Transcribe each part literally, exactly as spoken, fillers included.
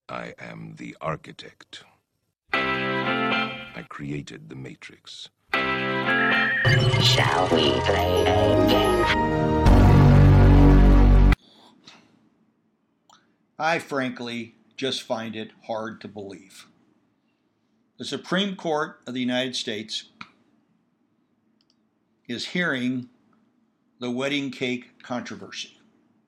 I am the architect. I created the Matrix. Shall we play a game? I frankly just find it hard to believe. The Supreme Court of the United States is hearing the wedding cake controversy.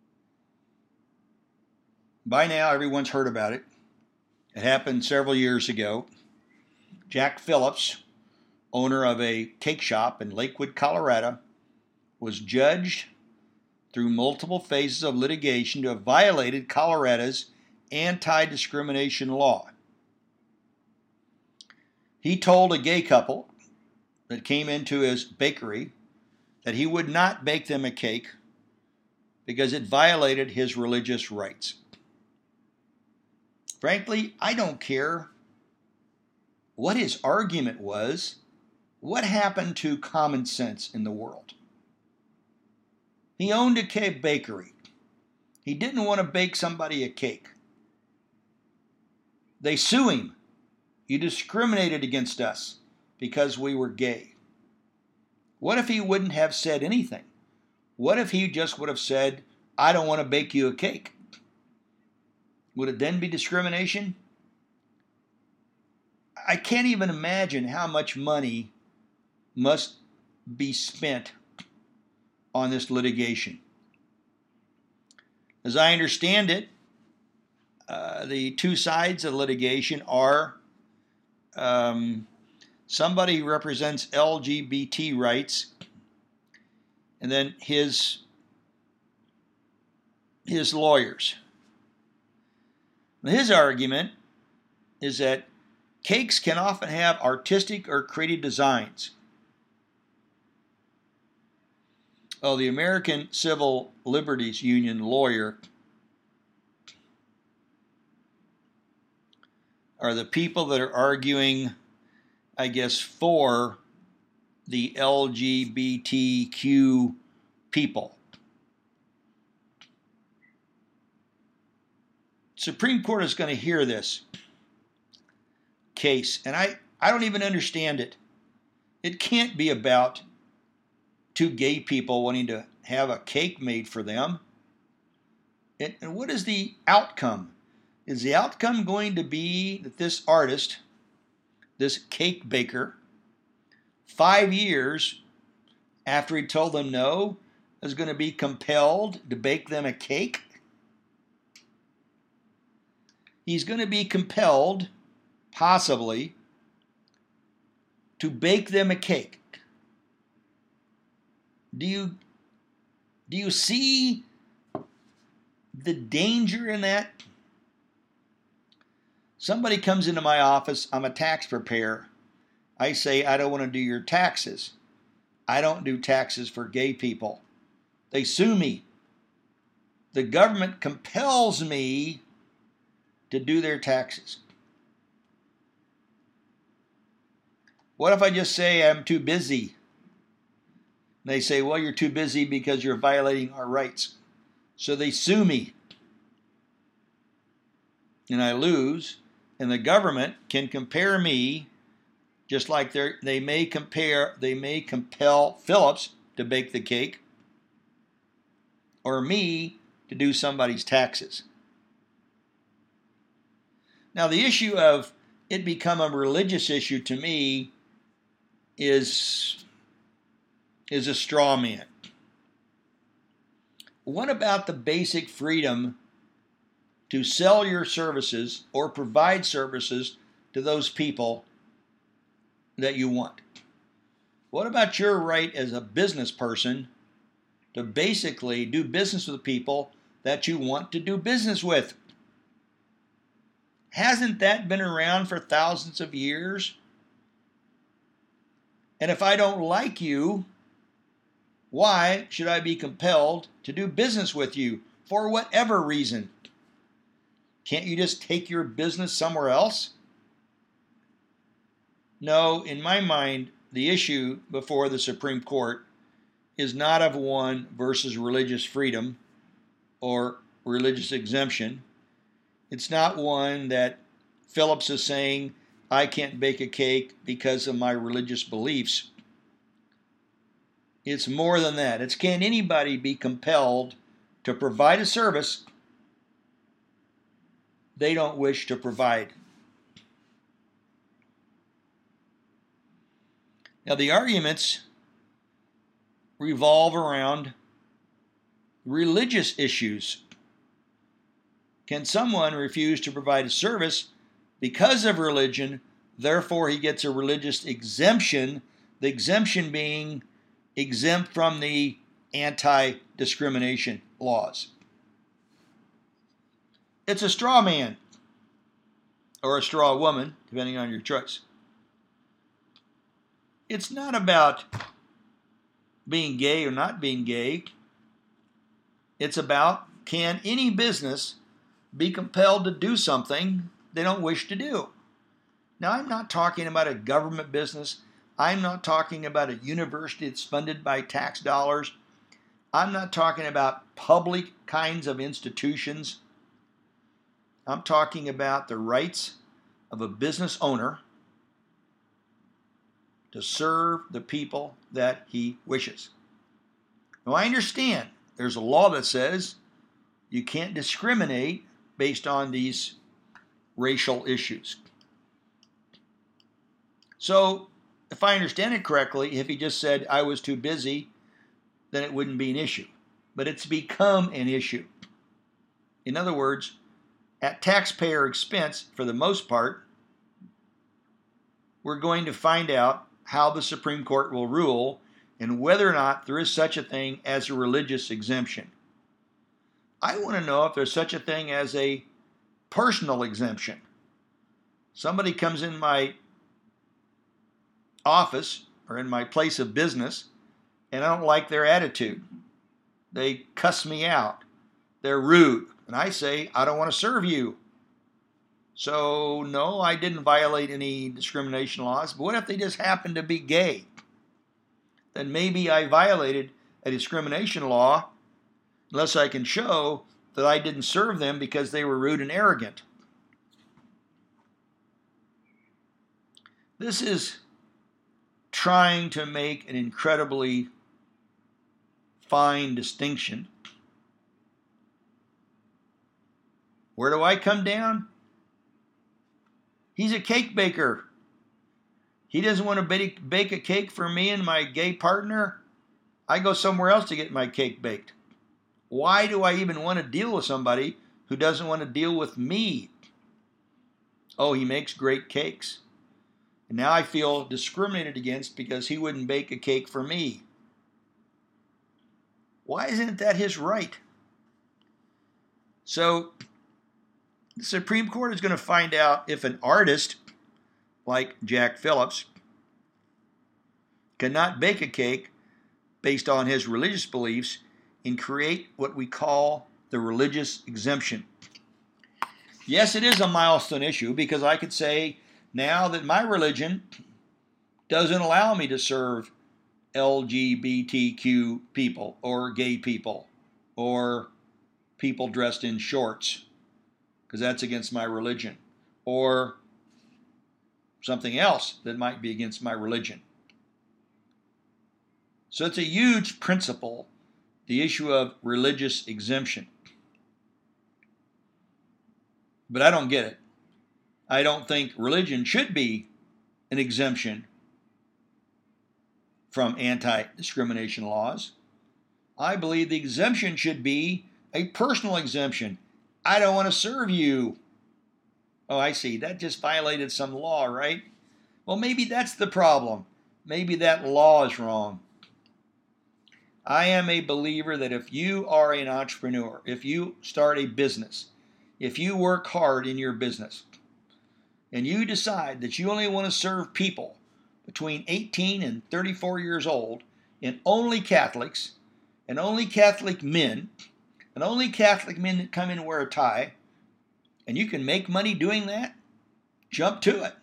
By now, everyone's heard about it. It happened several years ago. Jack Phillips, owner of a cake shop in Lakewood, Colorado, was judged through multiple phases of litigation to have violated Colorado's anti-discrimination law. He told a gay couple that came into his bakery that he would not bake them a cake because it violated his religious rights. Frankly, I don't care what his argument was. What happened to common sense in the world? He owned a cake bakery. He didn't want to bake somebody a cake. They sue him. You discriminated against us because we were gay. What if he wouldn't have said anything? What if he just would have said, I don't want to bake you a cake? Would it then be discrimination? I can't even imagine how much money must be spent on this litigation. As I understand it, uh, the two sides of litigation are um, somebody who represents L G B T rights, and then his his lawyers. His argument is that cakes can often have artistic or creative designs. Oh, the American Civil Liberties Union lawyer are the people that are arguing, I guess, for the L G B T Q people. Supreme Court is going to hear this case, and I, I don't even understand it. It can't be about two gay people wanting to have a cake made for them. It, and what is the outcome? Is the outcome going to be that this artist, this cake baker, five years after he told them no, is going to be compelled to bake them a cake? He's going to be compelled, possibly, to bake them a cake. Do you, do you see the danger in that? Somebody comes into my office, I'm a tax preparer. I say, I don't want to do your taxes. I don't do taxes for gay people. They sue me. The government compels me to do their taxes. What if I just say I'm too busy? And they say, well, you're too busy because you're violating our rights. So they sue me. And I lose. And the government can compare me, just like they they may compare, they may compel Phillips to bake the cake, or me to do somebody's taxes. Now, the issue of it become a religious issue to me is, is a straw man. What about the basic freedom to sell your services or provide services to those people that you want? What about your right as a business person to basically do business with people that you want to do business with? Hasn't that been around for thousands of years? And if I don't like you, why should I be compelled to do business with you for whatever reason? Can't you just take your business somewhere else? No, in my mind, the issue before the Supreme Court is not of one versus religious freedom or religious exemption. It's not one that Phillips is saying, I can't bake a cake because of my religious beliefs. It's more than that. It's, can anybody be compelled to provide a service they don't wish to provide? Now, the arguments revolve around religious issues. Can someone refuse to provide a service because of religion, therefore he gets a religious exemption, the exemption being exempt from the anti-discrimination laws? It's a straw man, or a straw woman, depending on your choice. It's not about being gay or not being gay. It's about, can any business be compelled to do something they don't wish to do? Now, I'm not talking about a government business. I'm not talking about a university that's funded by tax dollars. I'm not talking about public kinds of institutions. I'm talking about the rights of a business owner to serve the people that he wishes. Now, I understand there's a law that says you can't discriminate based on these racial issues. So, if I understand it correctly, if he just said I was too busy, then it wouldn't be an issue. But it's become an issue. In other words, at taxpayer expense, for the most part, we're going to find out how the Supreme Court will rule and whether or not there is such a thing as a religious exemption. I want to know if there's such a thing as a personal exemption. Somebody comes in my office or in my place of business and I don't like their attitude. They cuss me out. They're rude. And I say, I don't want to serve you. So, no, I didn't violate any discrimination laws. But what if they just happen to be gay? Then maybe I violated a discrimination law unless I can show that I didn't serve them because they were rude and arrogant. This is trying to make an incredibly fine distinction. Where do I come down? He's a cake baker. He doesn't want to bake, bake a cake for me and my gay partner. I go somewhere else to get my cake baked. Why do I even want to deal with somebody who doesn't want to deal with me? Oh, he makes great cakes. And now I feel discriminated against because he wouldn't bake a cake for me. Why isn't that his right? So, the Supreme Court is going to find out if an artist like Jack Phillips cannot bake a cake based on his religious beliefs and create what we call the religious exemption. Yes, it is a milestone issue because I could say now that my religion doesn't allow me to serve L G B T Q people or gay people or people dressed in shorts, because that's against my religion, or something else that might be against my religion. So it's a huge principle, the issue of religious exemption. But I don't get it. I don't think religion should be an exemption from anti-discrimination laws. I believe the exemption should be a personal exemption. I don't want to serve you. Oh, I see. That just violated some law, right? Well, maybe that's the problem. Maybe that law is wrong. I am a believer that if you are an entrepreneur, if you start a business, if you work hard in your business, and you decide that you only want to serve people between eighteen and thirty-four years old, and only Catholics, and only Catholic men, and only Catholic men that come in and wear a tie, and you can make money doing that, jump to it.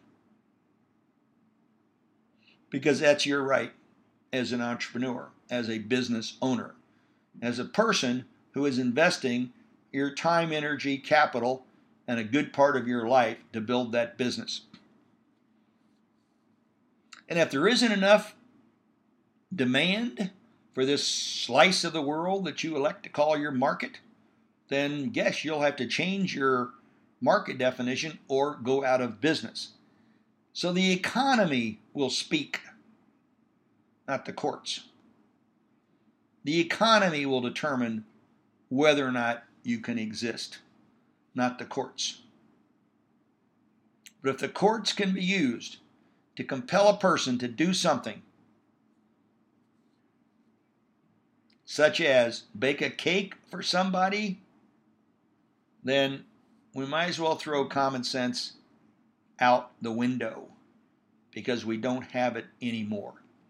Because that's your right as an entrepreneur, as a business owner, as a person who is investing your time, energy, capital and a good part of your life to build that business. And if there isn't enough demand for this slice of the world that you elect to call your market, then guess you'll have to change your market definition or go out of business. So the economy will speak, not the courts. The economy will determine whether or not you can exist, not the courts. But if the courts can be used to compel a person to do something, such as bake a cake for somebody, then we might as well throw common sense out the window because we don't have it anymore.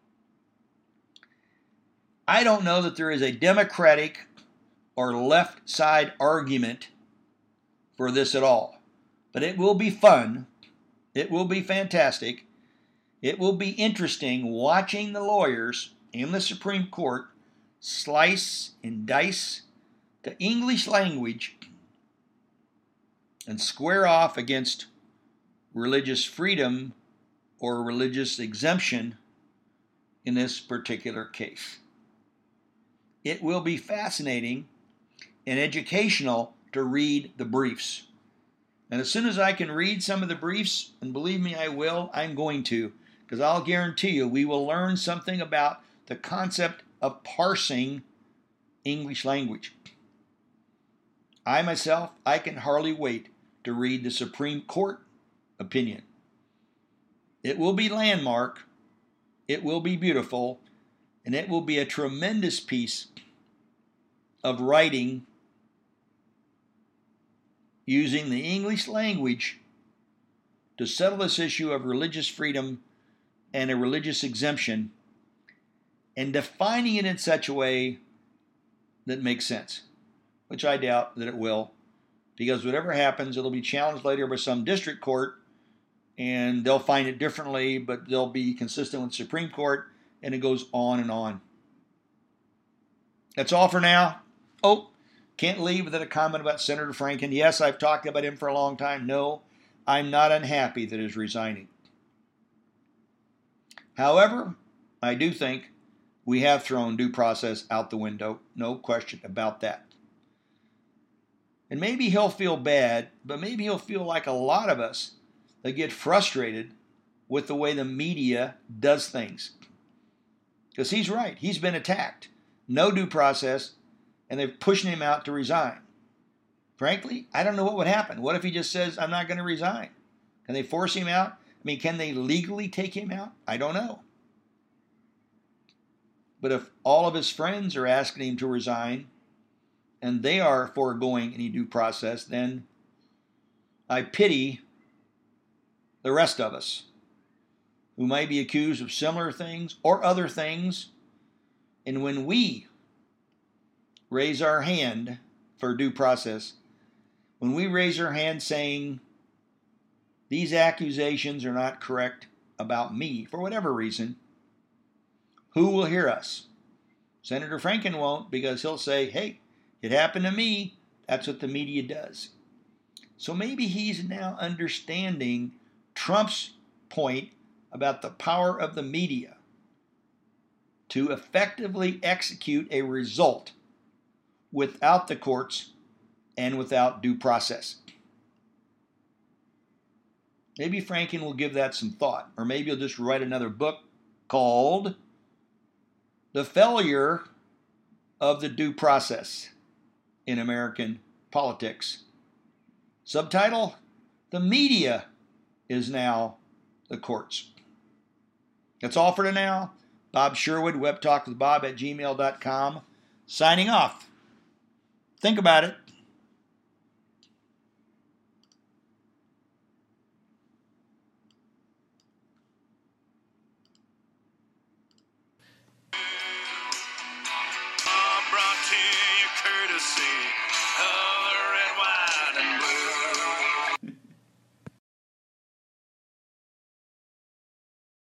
I don't know that there is a Democratic or left side argument for this at all, but it will be fun. It will be fantastic. It will be interesting watching the lawyers in the Supreme Court slice and dice the English language and square off against religious freedom or religious exemption in this particular case. It will be fascinating and educational to read the briefs. And as soon as I can read some of the briefs, and believe me, I will, I'm going to, because I'll guarantee you we will learn something about the concept of parsing English language. I myself, I can hardly wait to read the Supreme Court opinion. It will be landmark, it will be beautiful, and it will be a tremendous piece of writing using the English language to settle this issue of religious freedom and a religious exemption, and defining it in such a way that makes sense, which I doubt that it will, because whatever happens, it'll be challenged later by some district court, and they'll find it differently, but they'll be consistent with the Supreme Court, and it goes on and on. That's all for now. Oh, can't leave without a comment about Senator Franken. Yes, I've talked about him for a long time. No, I'm not unhappy that he's resigning. However, I do think we have thrown due process out the window. No question about that. And maybe he'll feel bad, but maybe he'll feel like a lot of us that get frustrated with the way the media does things. Because he's right. He's been attacked. No due process, and they're pushing him out to resign. Frankly, I don't know what would happen. What if he just says, I'm not going to resign? Can they force him out? I mean, can they legally take him out? I don't know. But if all of his friends are asking him to resign, and they are foregoing any due process, then I pity the rest of us who may be accused of similar things or other things. And when we raise our hand for due process, when we raise our hand saying, these accusations are not correct about me, for whatever reason, who will hear us? Senator Franken won't, because he'll say, hey, it happened to me. That's what the media does. So maybe he's now understanding Trump's point about the power of the media to effectively execute a result without the courts and without due process. Maybe Franken will give that some thought, or maybe he'll just write another book called The Failure of the Due Process in American Politics. Subtitle, The Media is Now the Courts. That's all for now. Bob Sherwood, webtalkwithbob at gmail dot com. Signing off. Think about it. Brought to you courtesy